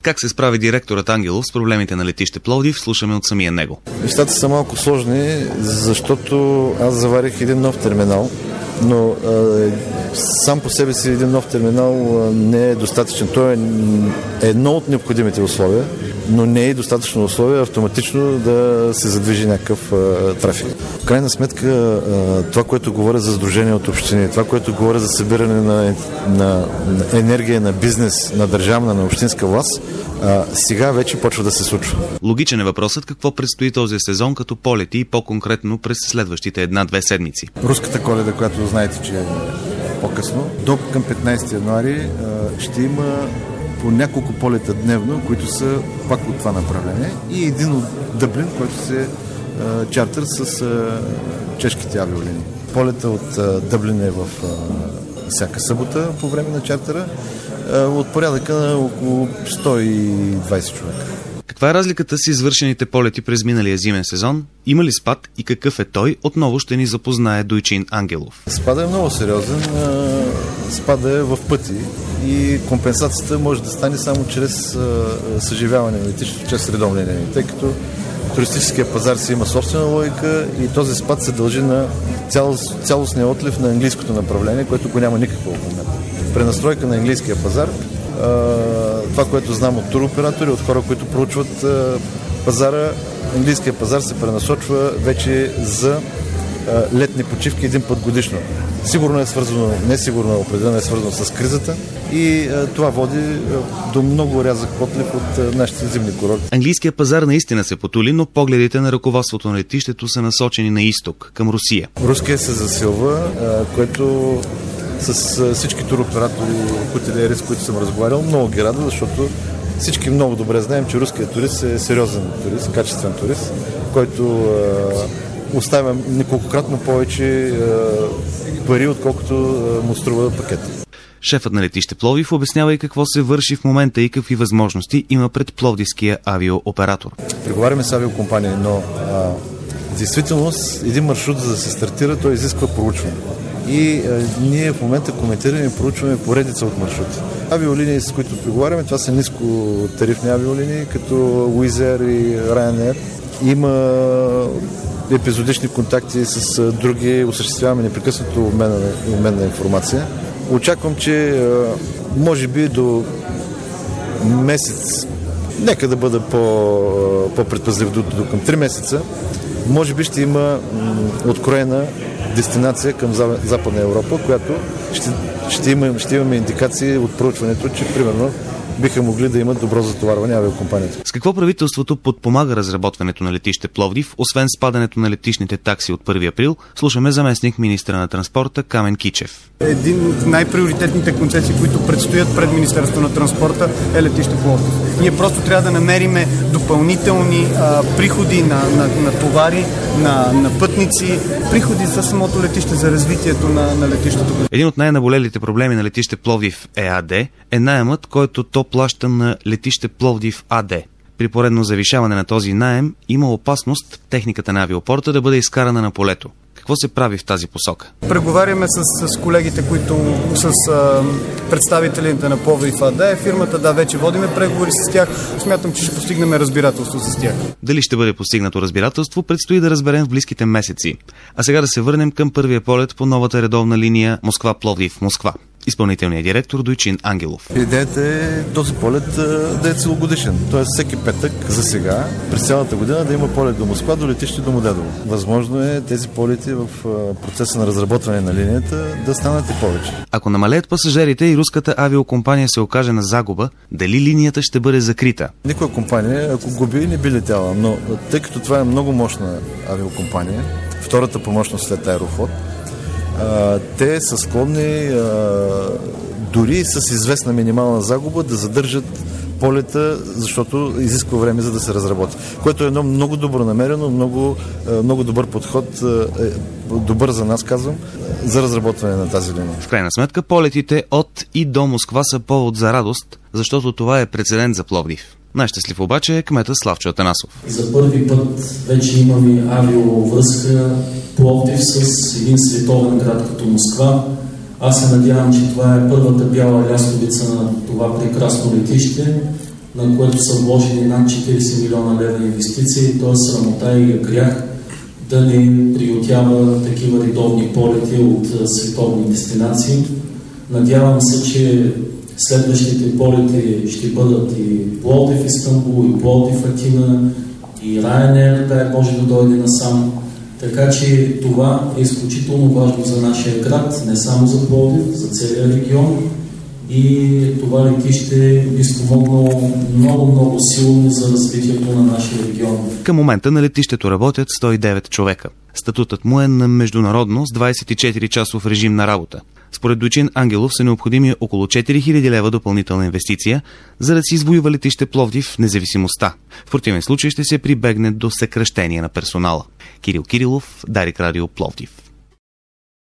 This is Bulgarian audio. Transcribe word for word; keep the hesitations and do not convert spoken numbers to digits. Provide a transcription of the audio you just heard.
Как се справи директорът Ангелов с проблемите на летище Пловдив, слушаме от самия него. Нещата са малко сложни, защото аз заварих един нов терминал, но е, сам по себе си един нов терминал не е достатъчен. Той е едно от необходимите условия, но не е достатъчно условие автоматично да се задвижи някакъв е, трафик. В крайна сметка е, това, което говоря за сдружение от общини, това, което говоря за събиране на, на, на енергия, на бизнес, на държавна, на общинска власт, е, сега вече почва да се случва. Логичен е въпросът какво предстои този сезон като полети и по-конкретно през следващите една-две седмици. Руската Коледа, която знаете, че е по-късно, до към петнайсети януари ще има по няколко полета дневно, които са пак от това направление, и един от Дъблин, който се а, чартер с а, чешките авиолинии. Полета от а, Дъблин е в а, всяка събота по време на чартера, а, от порядъка на около сто и двайсет човека. Каква е разликата с извършените полети през миналия зимен сезон? Има ли спад и какъв е той? Отново ще ни запознае Дойчин Ангелов. Спада е много сериозен. Спада е в пъти и компенсацията може да стане само чрез съживяване на летището, чрез редовни линии, тъй като туристическия пазар си има собствена логика и този спад се дължи на цялостния отлив на английското направление, което го няма никакво в момента. Пренастройка на английския пазар. Това, което знам от туроператори, от хора, които проучват пазара, английския пазар се пренасочва вече за летни почивки един път годишно. Сигурно е свързано, не сигурно, определено е свързано с кризата и това води до много рязък отлив от нашите зимни курорти. Английският пазар наистина се потули, но погледите на ръководството на летището са насочени на изток, към Русия. Руския се засилва, което с всички туроператори, хотелиери, с които съм разговарял, много ги радва, защото всички много добре знаем, че руският турист е сериозен турист, качествен турист, който е, оставя неколкократно повече е, пари, отколкото е, му струва пакета. Шефът на летище Пловдив обяснява и какво се върши в момента и какви възможности има пред пловдивския авиооператор. Преговаряме с авиокомпании, но а, действително един маршрут, за да се стартира, той изисква проучване. И а, ние в момента коментираме и проучваме поредица от маршрути. Авиолинии, с които преговаряме, това са ниско тарифни авиолинии, като Wizz Air и Ryanair. Има епизодични контакти с а, други, осъществяваме непрекъснато обмен на, обмен на информация. Очаквам, че а, може би до месец, нека да бъда по, по-предпазлив, до, до към три месеца, може би ще има м, откроена дестинация към Западна Европа, която ще, ще, има, ще имаме индикации от проучването, че примерно биха могли да имат добро затоварване авиокомпанията. С какво правителството подпомага разработването на летище Пловдив, освен спадането на летищните такси от първи април, слушаме заместник министъра на транспорта Камен Кичев. Един от най-приоритетните концесии, които предстоят пред Министерството на транспорта, е летище Пловдив. Ние просто трябва да намериме допълнителни а, приходи на, на, на товари, на, на пътници, приходи за самото летище, за развитието на, на летището. Един от най-наболелите проблеми на летище Пловдив ЕАД е наемът, който то плаща на летище Пловдив АД. При поредно завишаване на този наем има опасност техниката на авиопорта да бъде изкарана на полето. Какво се прави в тази посока? Преговаряме с, с колегите, които с а, представителите на Пловдив АД. Фирмата, да, вече водиме преговори с тях. Смятам, че ще постигнем разбирателство с тях. Дали ще бъде постигнато разбирателство, предстои да разберем в близките месеци. А сега да се върнем към първия полет по новата редовна линия Москва-Пловдив-Москва. Изпълнителният директор Дойчин Ангелов. Идеята е този полет да е целогодишен. Тоест всеки петък за сега, през цялата година да има полет до Москва, до летище до Модедово. Възможно е тези полети в процеса на разработване на линията да станат и повече. Ако намалеят пасажирите и руската авиокомпания се окаже на загуба, дали линията ще бъде закрита? Никоя компания, ако губи, не би летяла, но тъй като това е много мощна авиокомпания, втората по мощност след Аерофлот, Uh, те са склонни uh, дори с известна минимална загуба да задържат полета, защото изисква време за да се разработи. Което е едно много добро намерено, много, uh, много добър подход, uh, добър за нас, казвам, за разработване на тази линия. В крайна сметка полетите от и до Москва са повод за радост, защото това е прецедент за Пловдив. Най-щастлив обаче е кмета Славчо Атанасов. За първи път вече имаме авиовръзка Пловдив с един световен град като Москва. Аз се надявам, че това е първата бяла лястовица на това прекрасно летище на което са вложени над четирийсет милиона лева инвестиции. То е срамота и грях да не приютява такива редовни полети от световни дестинации. Надявам се, че следващите полети ще бъдат и Пловдив, Истанбул, и Пловдив, Атина, и Ryanair, дай Боже да дойде насам. Така че това е изключително важно за нашия град, не само за Пловдив, за целия регион. И това летище би спомогнало много-много силно за развитието на нашия регион. Към момента на летището работят сто и девет човека. Статутът му е на международно с двадесет и четири часов режим на работа. Според Дойчин Ангелов са необходими около четири хиляди лева допълнителна инвестиция, за да си извоюва летище Пловдив независимостта. В противен случай ще се прибегне до съкращение на персонала. Кирил Кирилов, Дарик Радио, Пловдив.